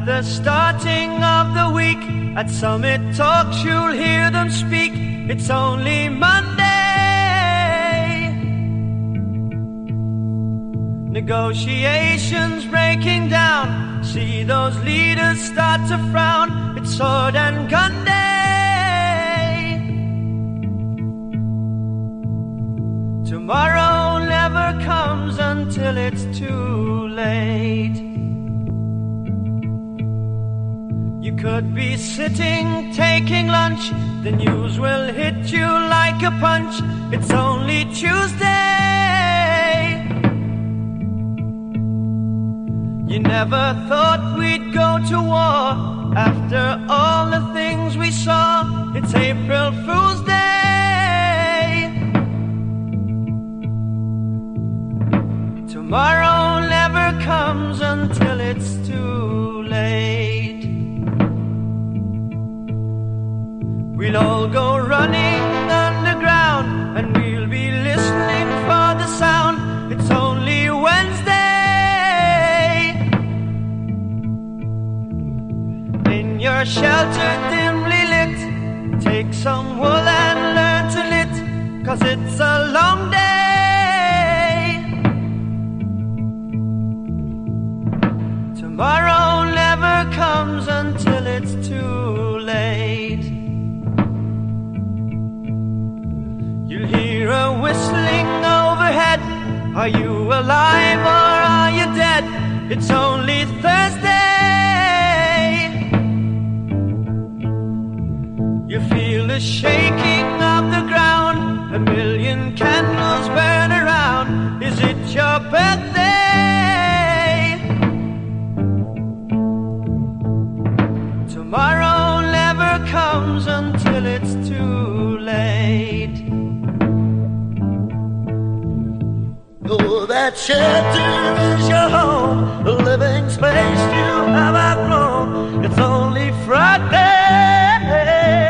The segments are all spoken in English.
At the starting of the week, at Summit Talks you'll hear them speak. It's only Monday. Negotiations breaking down, see those leaders start to frown. It's sword and gun day. Tomorrow never comes until it's too late. You could be sitting, taking lunch, the news will hit you like a punch. It's only Tuesday. You never thought we'd go to war after all the things we saw. It's April Fool's Day. Tomorrow never comes until it's too late. We'll all go running underground and we'll be listening for the sound. It's only Wednesday. In your shelter dimly lit, take some wool and learn to knit, 'cause it's a long day. Tomorrow never comes until it's too late. You'll hear a whistling overhead. Are you alive or are you dead? It's only Thursday. You feel the shaking of the ground. A million candles burn around. Is it your birthday? Tomorrow never comes until it's too late. Oh, that shelter is your home, the living space you have outgrown. It's only Friday.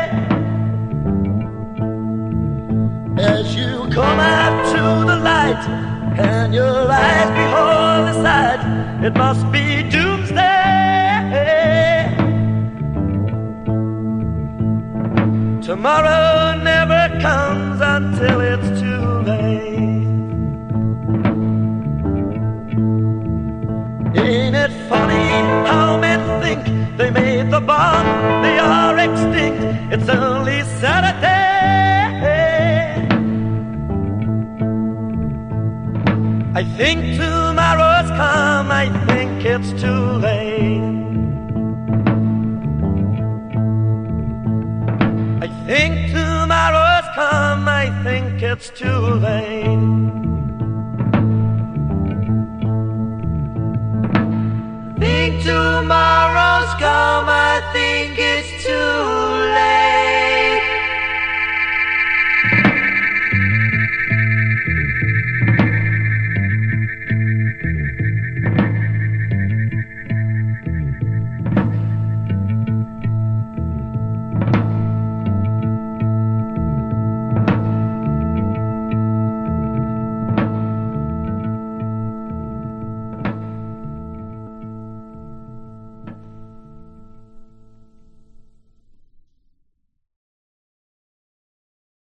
As you come out to the light and your eyes behold the sight, it must be doomsday. Tomorrow never comes until it's too late. Ain't it funny how men think they made the bomb, they are extinct, it's only Saturday. I think tomorrow's come, I think it's too late. I think tomorrow's come, I think it's too late. Think to